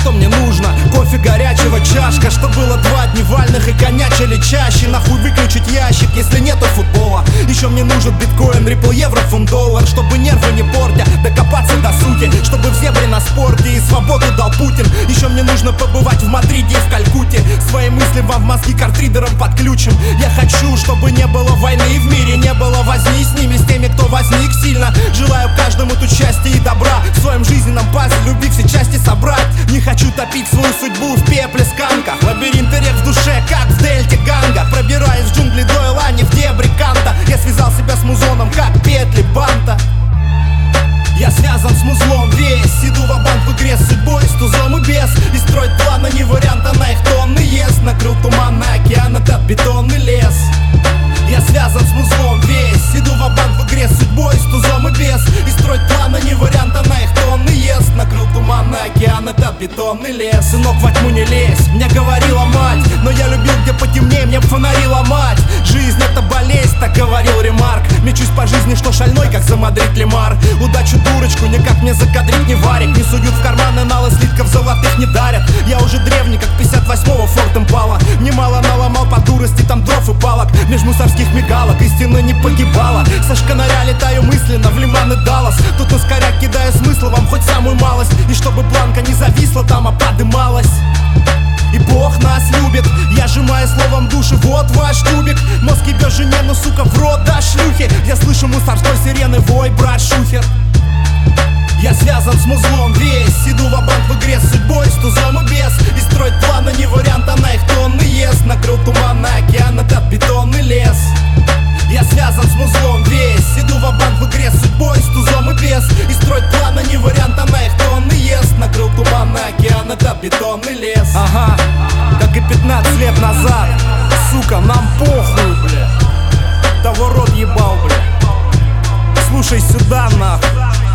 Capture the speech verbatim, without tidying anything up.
что мне нужно? Кофе горячего, чашка, что было два дни вальных и конячили чаще. Нахуй выключить ящик, если нету футбола. Еще мне нужен биткоин, рипл, евро, фунт, доллар, чтобы нервы не портя, докопаться до сути, чтобы в зебре на спорте и свободу дал Путин. Еще мне нужно побывать в Мадриде и в Калькутте. Свои мысли вам в мозги картридером подключим. Я хочу, чтобы не было войны и в мире не было возни с ними, с теми, кто возник сильно. Желаю каждому тут счастья и добра, в своем жизненном пазле любви все части собрать. Не хочу топить свою судьбу в пепле сканках. Лабиринты рек в душе, как в дельте Ганга. Пробираясь в джунгли до Элани, в дебри Канта. Я связал себя с музоном, как петли банта. Я связан с музлом весь, иду ва-банк в игре с судьбой, с тузом и без. И строить планы не вариант, а на их тонны ест. Накрыл туманный океан, этот бетонный лес. Я связан с музлом весь, иду ва-банк в игре с судьбой, с тузом и без. И строить планы не вариант, а на их тонны ест. Накрыл туманный океан, этот бетонный лес. Сынок, во тьму не лезь, мне говорила мать, но я любил, где потемнее, мне б фонари ломать. Жизнь это болезнь, так говорил Ремарк. Мечусь по жизни, что шальной, как замадрить Лемар. Удачу дурочку, никак мне закадрить не варик. Не суют в карманы, налы слитков золотых не дарят. Я уже древний, как пятьдесят восьмого Форд Импала. Немало наломал по дурости, там дров и палок. Меж мусорских мигалок истина не погибала. Со шканаря летаю мысленно в Лиман и Даллас. Тут ускоря кидаю смысл вам хоть самую малость. И чтобы планка не зависла там, а подымалась. И Бог нас любит, я сжимаю словом души, вот ваш тюбик. Мозг ебет жене, но сука в рот до шлюхи. Я слышу мусорской сирены вой, брат Шухер. Я связан с музлом весь, иду ва-банк в игре с судьбой, с тузом и без. И строить планы не вариант, а на их тонны ест. Накрыл туманный океан, этот бетонный лес. Я связан с музлом весь, иду ва-банк в игре с судьбой, с тузом и без. И строить планы не вариант, а на их тонны ест. Накрыл туманный океан, этот бетонный лес. Ага, как и пятнадцать лет назад. Сука, нам похуй, бля. Того рот ебал, бля. Слушай сюда, нахуй.